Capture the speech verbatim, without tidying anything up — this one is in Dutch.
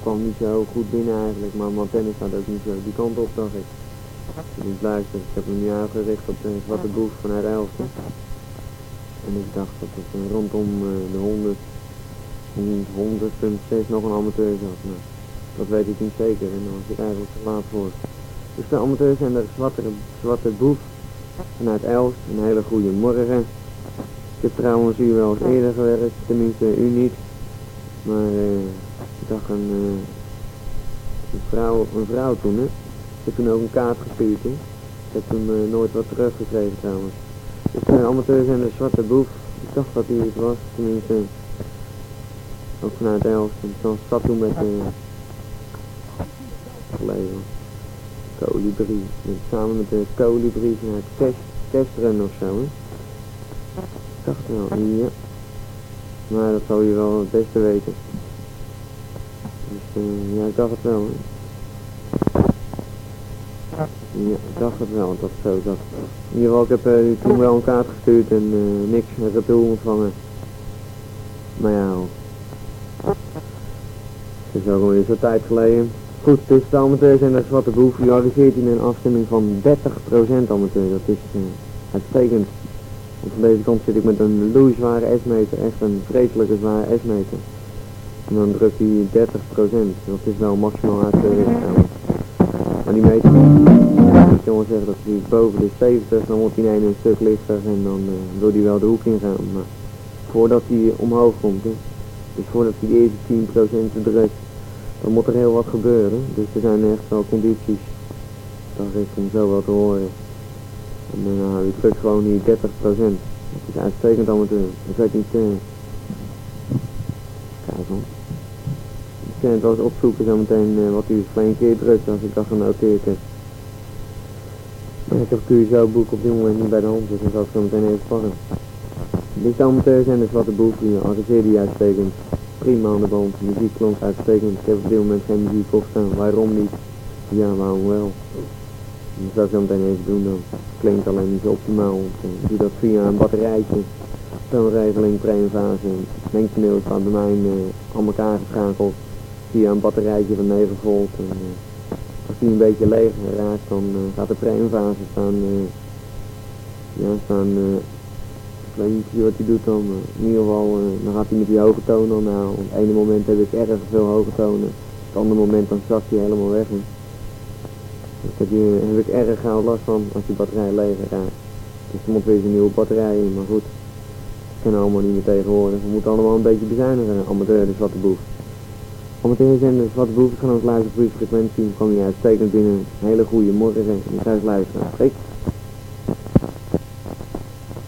kwam niet zo goed binnen eigenlijk, maar mijn antenne staat ook niet zo die kant op, dacht ik. Dus ik luister, ik heb hem nu aangericht op de Zwarte Boef vanuit Elften. En ik dacht dat het uh, rondom uh, de honderd, honderd punt zes nog een amateur zat. Nou, dat weet ik niet zeker en daar was ik eigenlijk te laat voor. Dus de amateurs zijn de Zwarte, Zwarte Boef vanuit Elst. Een hele goede morgen. Ik heb trouwens u wel eens eerder gewerkt, tenminste u niet. Maar uh, ik dacht een, uh, een, vrouw, een vrouw toen, hè. Ik heb toen ook een kaart gestuurd, hè. Ik heb toen uh, nooit wat teruggekregen trouwens. Dus de amateurs en de Zwarte Boef, ik dacht dat hij het was, tenminste. Ook vanuit Elst. En dan zat toen met de gelegen. Kolibrie. Samen met de Kolibrie vanuit Test, Testrun of zo, hè. Ik dacht wel, ja. Maar dat zal je wel het beste weten. Dus uh, ja, ik dacht het wel, hè. Ja, ik dacht het wel, dat zo zat. In ieder geval, ik heb uh, toen wel een kaart gestuurd en uh, niks retour ontvangen. Maar ja, het is ook alweer zo'n tijd geleden. Goed, dus de amateurs en de Zwarte Boef, die arriveert in een afstemming van dertig procent amateur. Dat is uh, uitstekend. Want van deze kant zit ik met een loeizware S-meter, echt een vreselijke zware S-meter. En dan drukt hij dertig procent, dat is wel maximaal uitgericht trouwens. Maar die meter, ik kan wel zeggen dat hij boven de zeventig, dan wordt hij ineens een stuk lichter en dan uh, wil hij wel de hoek ingaan. Maar voordat hij omhoog komt, hè, dus voordat hij de eerste tien procent drukt, dan moet er heel wat gebeuren. Dus er zijn echt wel condities, dacht ik, om zo wel te horen. En dan uh, hij drukt gewoon hier dertig procent. Dat is uitstekend amateur. Ik weet niet, uh... kijk hoor. Ik kan het wel eens opzoeken zometeen uh, wat hij verleden keer drukt als ik dat genoteerd heb. Maar ik heb een Q S O-boek op dit moment niet bij de hand, dus dat zal ik zo meteen even pakken. Dus de amateurs en de Zwarte Boef, die arriveerde die uitstekend. Prima aan de band, de muziek klonk uitstekend. Ik heb op dit moment geen muziek opstaan, waarom niet? Ja, waarom wel? Dat zou ik zo meteen even doen dan. Klinkt alleen niet zo optimaal. Ik doe dat via een batterijtje. Toonregeling, pre-fase. Mengpaneel staat bij mij uh, aan elkaar geschakeld. Via een batterijtje van negen volt. En, uh, als die een beetje leeg raakt, dan uh, gaat de pre-fase staan. Uh, ja, staan. Uh, ik weet niet wat hij doet dan. Uh, in ieder geval, uh, dan gaat hij met die hoge tonen. Nou, op het ene moment heb ik erg veel hoge tonen. Op het andere moment dan zakt hij helemaal weg. Hè. Dus daar heb ik erg gauw last van als die batterij leeg raakt. Dus er moet weer eens een nieuwe batterij in, maar goed. Dat kunnen we allemaal niet meer tegenwoordig. We moeten allemaal een beetje bezuinigen, amateur de Zwarte Boef. Amateurs en de Zwarte Boef gaan ook luisteren op uw frequentie. Dan kwam je uitstekend binnen. Een hele goede morgen en thuis luisteren. Kijk.